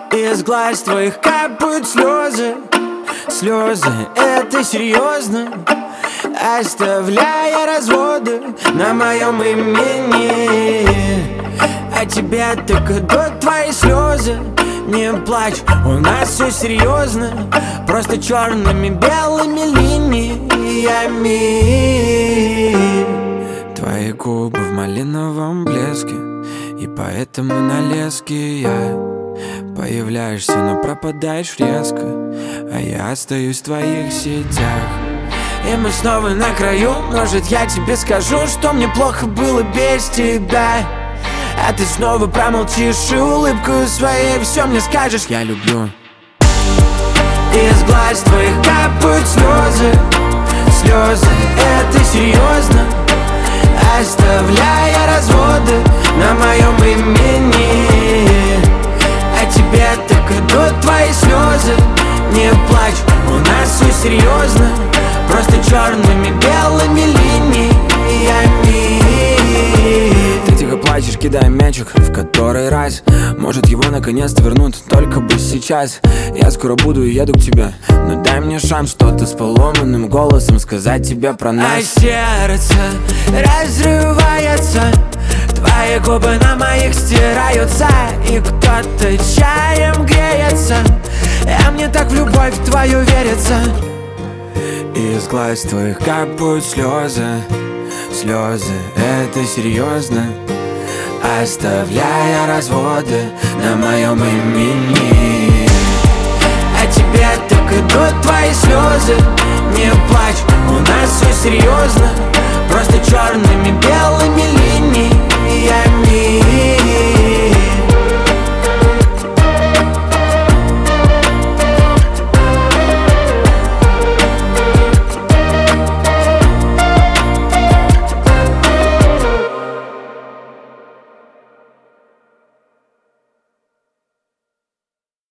Из глаз твоих капают слезы. Слезы, это серьезно? Оставляя разводы на моем имени. А тебя так идут твои слезы. Не плачь, у нас все серьезно. Просто черными белыми линиями. Твои губы в малиновом блеске, и поэтому на леске я появляешься, но пропадаешь резко, а я остаюсь в твоих сетях. И мы снова на краю. Может, я тебе скажу, что мне плохо было без тебя, а ты снова промолчишь и улыбкой своей все мне скажешь: я люблю. Из глаз твоих капают слезы. Слезы, это серьезно? Оставляя разводы на моем имени. А тебе так идут твои слезы. Не плачь, у нас все серьезно. Просто черными белыми линиями. Ты тихо плачешь, кидая мячик в который раз. Может, его наконец-то вернут, только бы сейчас. Я скоро буду и еду к тебе, но дай мне шанс что-то с поломанным голосом сказать тебе про нас. А сердце разрывается, твои губы на моих стираются, и кто-то чаем греется. А мне так в любовь твою верится. Из глаз твоих капают слезы. Слезы, это серьезно? Оставляя разводы на моем имени. А тебе так идут твои слезы. Не плачь, у нас все серьезно.